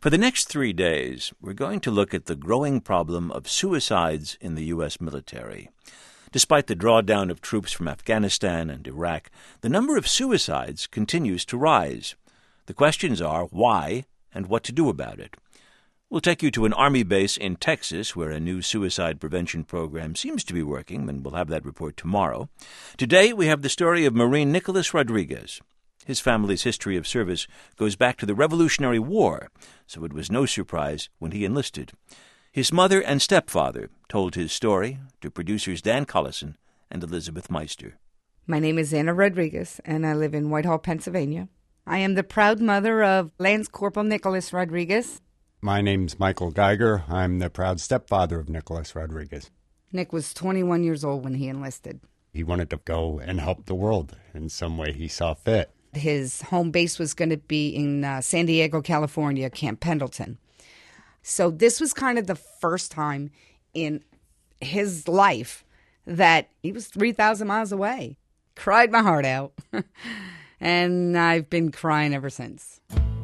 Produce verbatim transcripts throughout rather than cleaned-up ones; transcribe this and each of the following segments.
For the next three days, we're going to look at the growing problem of suicides in the U S military. Despite the drawdown of troops from Afghanistan and Iraq, the number of suicides continues to rise. The questions are why and what to do about it. We'll take you to an Army base in Texas where a new suicide prevention program seems to be working, and we'll have that report tomorrow. Today, we have the story of Marine Nicholas Rodriguez. His family's history of service goes back to the Revolutionary War, so it was no surprise when he enlisted. His mother and stepfather told his story to producers Dan Collison and Elizabeth Meister. My name is Anna Rodriguez, and I live in Whitehall, Pennsylvania. I am the proud mother of Lance Corporal Nicholas Rodriguez. My name's Michael Geiger. I'm the proud stepfather of Nicholas Rodriguez. Nick was twenty-one years old when he enlisted. He wanted to go and help the world in some way he saw fit. His home base was going to be in uh, San Diego, California, Camp Pendleton. So this was kind of the first time in his life that he was three thousand miles away. Cried my heart out. And I've been crying ever since.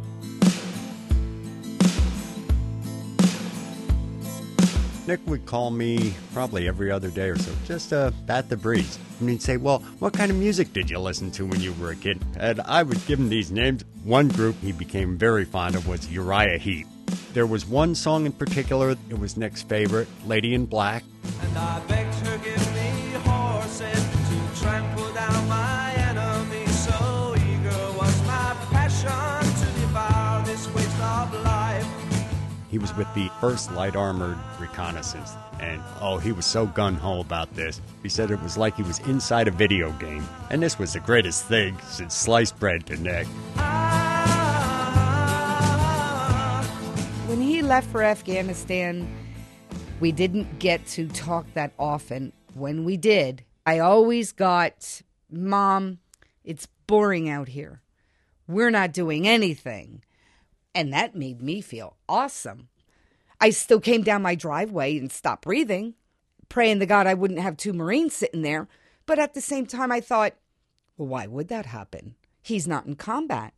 Nick would call me probably every other day or so, just to bat the breeze. And he'd say, well, what kind of music did you listen to when you were a kid? And I would give him these names. One group he became very fond of was Uriah Heep. There was one song in particular, it was Nick's favorite, Lady in Black. And I begged her give me horses to trample down my enemies. So eager was my passion to devour this waste of life. He was with the first Light Armored Reconnaissance, and oh, he was so gun-ho about this. He said it was like he was inside a video game, and this was the greatest thing since sliced bread to Nick. When he left for Afghanistan, we didn't get to talk that often. When we did, I always got, Mom, it's boring out here. We're not doing anything. And that made me feel awesome. I still came down my driveway and stopped breathing, praying to God I wouldn't have two Marines sitting there. But at the same time, I thought, well, why would that happen? He's not in combat.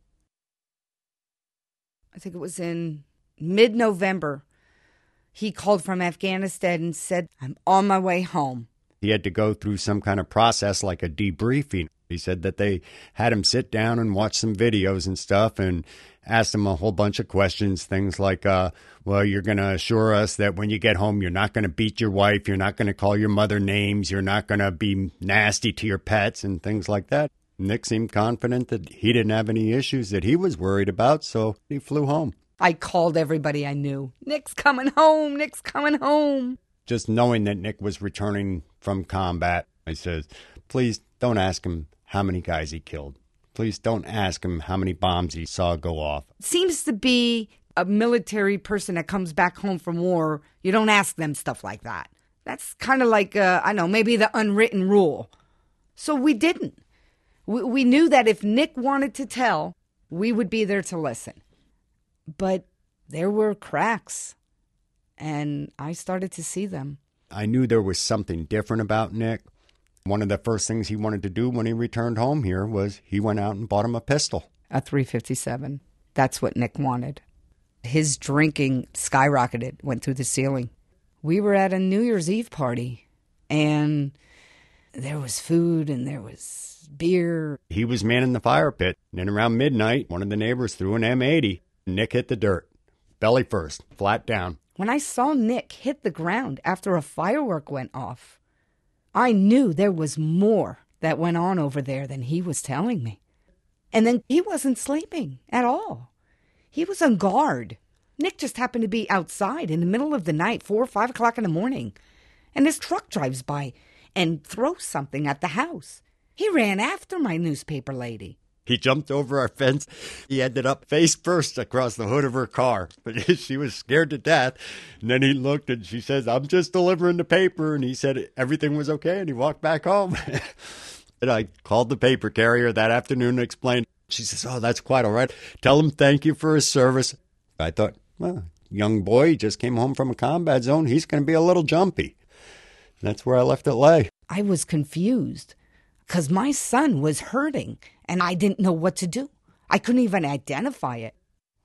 I think it was in mid-November. He called from Afghanistan and said, I'm on my way home. He had to go through some kind of process like a debriefing. He said that they had him sit down and watch some videos and stuff and asked him a whole bunch of questions, things like, uh, well, you're going to assure us that when you get home, you're not going to beat your wife, you're not going to call your mother names, you're not going to be nasty to your pets and things like that. Nick seemed confident that he didn't have any issues that he was worried about, so he flew home. I called everybody I knew. Nick's coming home, Nick's coming home. Just knowing that Nick was returning from combat, I said, please don't ask him how many guys he killed. Please don't ask him how many bombs he saw go off. Seems to be a military person that comes back home from war. You don't ask them stuff like that. That's kind of like, uh, I know, maybe the unwritten rule. So we didn't. We, we knew that if Nick wanted to tell, we would be there to listen. But there were cracks, and I started to see them. I knew there was something different about Nick. One of the first things he wanted to do when he returned home here was he went out and bought him a pistol. A three fifty-seven. That's what Nick wanted. His drinking skyrocketed, went through the ceiling. We were at a New Year's Eve party, and there was food and there was beer. He was manning the fire pit, and then around midnight, one of the neighbors threw an M eighty. Nick hit the dirt, belly first, flat down. When I saw Nick hit the ground after a firework went off, I knew there was more that went on over there than he was telling me. And then he wasn't sleeping at all. He was on guard. Nick just happened to be outside in the middle of the night, four or five o'clock in the morning, and his truck drives by and throws something at the house. He ran after my newspaper lady. He jumped over our fence. He ended up face first across the hood of her car. But she was scared to death. And then he looked and she says, I'm just delivering the paper. And he said everything was okay. And he walked back home. And I called the paper carrier that afternoon and explained. She says, oh, that's quite all right. Tell him thank you for his service. I thought, well, young boy, he just came home from a combat zone. He's going to be a little jumpy. And that's where I left it lay. I was confused because my son was hurting and I didn't know what to do. I couldn't even identify it.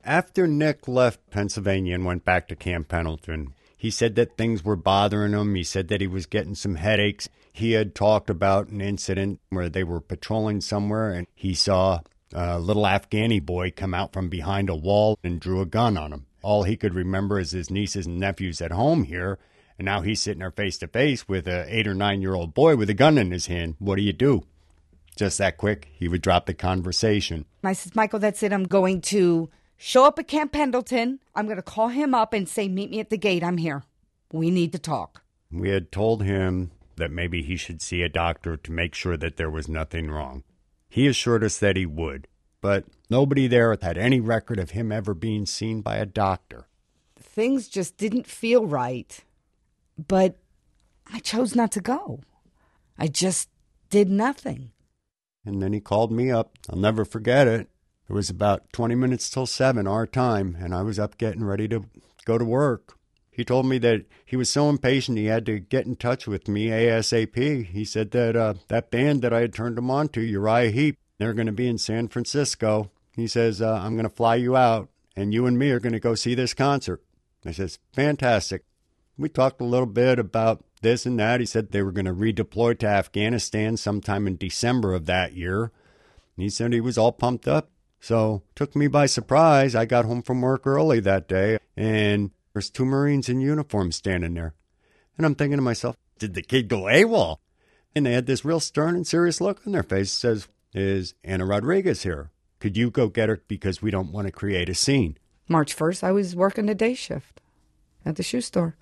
After Nick left Pennsylvania and went back to Camp Pendleton, he said that things were bothering him. He said that he was getting some headaches. He had talked about an incident where they were patrolling somewhere and he saw a little Afghani boy come out from behind a wall and drew a gun on him. All he could remember is his nieces and nephews at home here, and now he's sitting there face to face with an eight or nine year old boy with a gun in his hand. What do you do? Just that quick, he would drop the conversation. I said, Michael, that's it. I'm going to show up at Camp Pendleton. I'm going to call him up and say, meet me at the gate. I'm here. We need to talk. We had told him that maybe he should see a doctor to make sure that there was nothing wrong. He assured us that he would, but nobody there had any record of him ever being seen by a doctor. Things just didn't feel right, but I chose not to go. I just did nothing. And then he called me up. I'll never forget it. It was about twenty minutes till seven our time, and I was up getting ready to go to work. He told me that he was so impatient he had to get in touch with me ASAP. He said that uh, that band that I had turned him on to, Uriah Heep, they're going to be in San Francisco. He says, uh, I'm going to fly you out, and you and me are going to go see this concert. I says, fantastic. We talked a little bit about this and that. He said they were going to redeploy to Afghanistan sometime in December of that year. He said he was all pumped up. So took me by surprise. I got home from work early that day, and there's two Marines in uniform standing there. And I'm thinking to myself, did the kid go AWOL? And they had this real stern and serious look on their face. It says, is Anna Rodriguez here? Could you go get her because we don't want to create a scene? March first, I was working a day shift at the shoe store.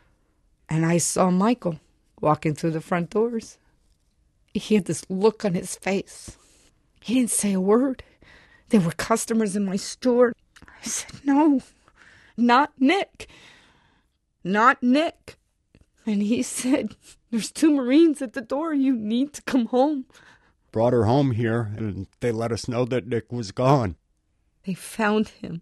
And I saw Michael walking through the front doors. He had this look on his face. He didn't say a word. There were customers in my store. I said, no, not Nick. Not Nick. And he said, there's two Marines at the door. You need to come home. Brought her home here, and they let us know that Nick was gone. They found him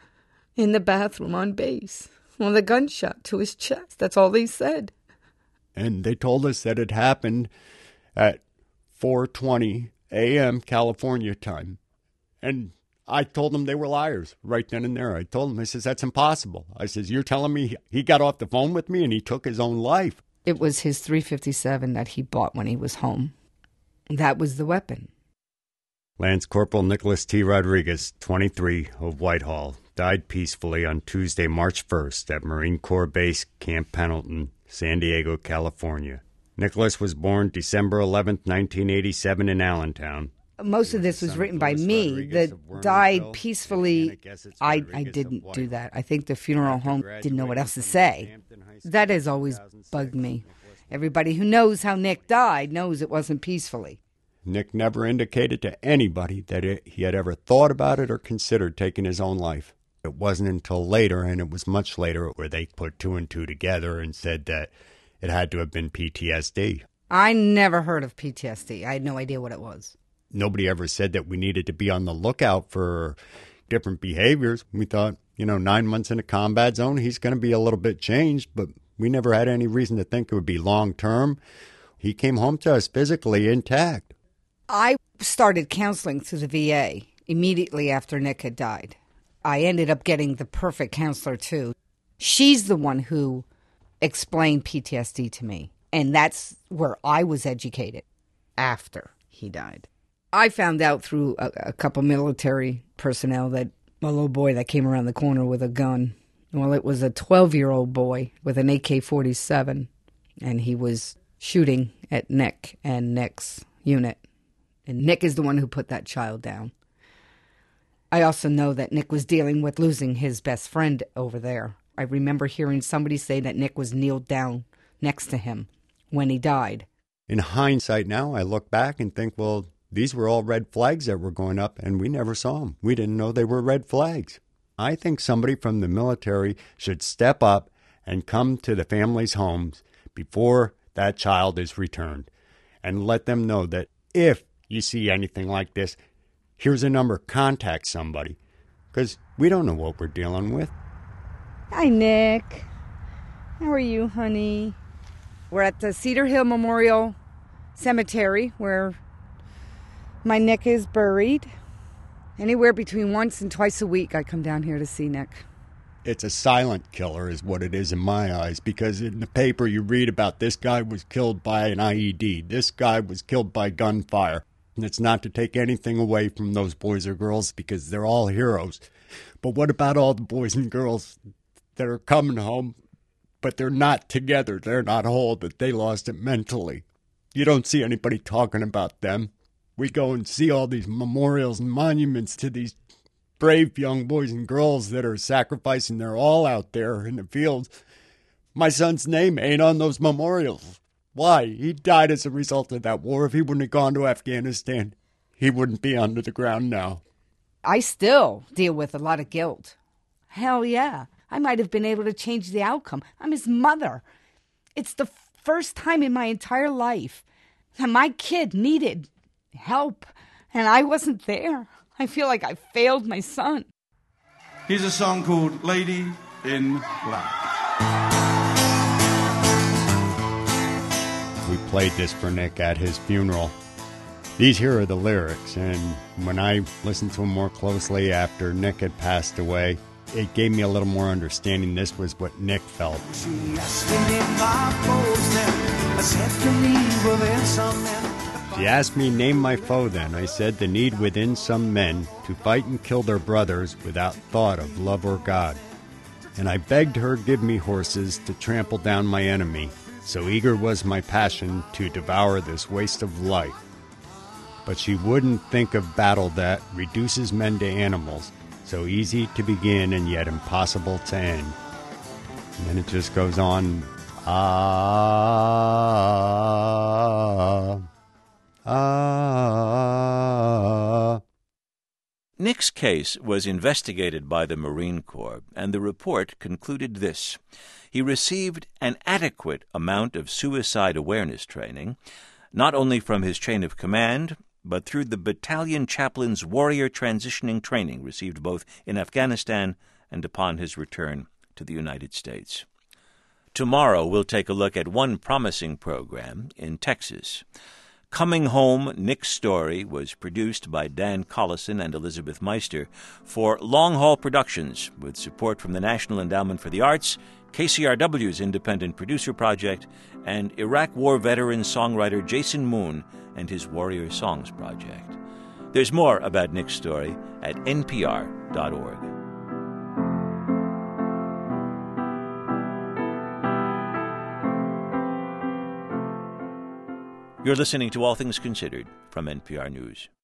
in the bathroom on base with a gunshot to his chest. That's all they said. And they told us that it happened at four twenty a.m. California time. And I told them they were liars right then and there. I told them, I says, that's impossible. I says, you're telling me he got off the phone with me and he took his own life? It was his three fifty-seven that he bought when he was home. That was the weapon. Lance Corporal Nicholas T. Rodriguez, twenty-three, of Whitehall, died peacefully on Tuesday, March first at Marine Corps Base Camp Pendleton, San Diego, California. Nicholas was born December eleventh, nineteen eighty-seven in Allentown. Most of this was written by me. That died peacefully. I, I didn't do that. I think the funeral home didn't know what else to say. That has always bugged me. Everybody who knows how Nick died knows it wasn't peacefully. Nick never indicated to anybody that it, he had ever thought about it or considered taking his own life. It wasn't until later, and it was much later, where they put two and two together and said that it had to have been P T S D. I never heard of P T S D. I had no idea what it was. Nobody ever said that we needed to be on the lookout for different behaviors. We thought, you know, nine months in a combat zone, he's going to be a little bit changed, but we never had any reason to think it would be long term. He came home to us physically intact. I started counseling through the V A immediately after Nick had died. I ended up getting the perfect counselor, too. She's the one who explained P T S D to me, and that's where I was educated after he died. I found out through a, a couple military personnel that a little boy that came around the corner with a gun, well, it was a twelve-year-old boy with an A K forty-seven, and he was shooting at Nick and Nick's unit. And Nick is the one who put that child down. I also know that Nick was dealing with losing his best friend over there. I remember hearing somebody say that Nick was kneeled down next to him when he died. In hindsight now, I look back and think, well, these were all red flags that were going up, and we never saw them. We didn't know they were red flags. I think somebody from the military should step up and come to the families' homes before that child is returned and let them know that if you see anything like this, here's a number, contact somebody, because we don't know what we're dealing with. Hi, Nick. How are you, honey? We're at the Cedar Hill Memorial Cemetery where my Nick is buried. Anywhere between once and twice a week, I come down here to see Nick. It's a silent killer is what it is in my eyes, because in the paper you read about this guy was killed by an I E D, this guy was killed by gunfire. And it's not to take anything away from those boys or girls, because they're all heroes. But what about all the boys and girls that are coming home, but they're not together, they're not whole, that they lost it mentally? You don't see anybody talking about them. We go and see all these memorials and monuments to these brave young boys and girls that are sacrificing their all out there in the fields. My son's name ain't on those memorials. Why? He died as a result of that war. If he wouldn't have gone to Afghanistan, he wouldn't be under the ground now. I still deal with a lot of guilt. Hell yeah. I might have been able to change the outcome. I'm his mother. It's the first time in my entire life that my kid needed help, and I wasn't there. I feel like I failed my son. Here's a song called Lady in Black. We played this for Nick at his funeral. These here are the lyrics, and when I listened to them more closely after Nick had passed away, it gave me a little more understanding. This was what Nick felt. She asked me name my foes then. I said to me within some men. She asked me, name my foe then. I said, the need within some men to fight and kill their brothers without thought of love or God. And I begged her give me horses to trample down my enemy. So eager was my passion to devour this waste of life. But she wouldn't think of battle that reduces men to animals, so easy to begin and yet impossible to end. And then it just goes on. Ah, ah. Nick's case was investigated by the Marine Corps, and the report concluded this. He received an adequate amount of suicide awareness training, not only from his chain of command, but through the battalion chaplain's warrior transitioning training received both in Afghanistan and upon his return to the United States. Tomorrow we'll take a look at one promising program in Texas. Coming Home, Nick's Story was produced by Dan Collison and Elizabeth Meister for Long Haul Productions with support from the National Endowment for the Arts, K C R W's Independent Producer Project, and Iraq War veteran songwriter Jason Moon and his Warrior Songs Project. There's more about Nick's story at N P R dot org. You're listening to All Things Considered from N P R News.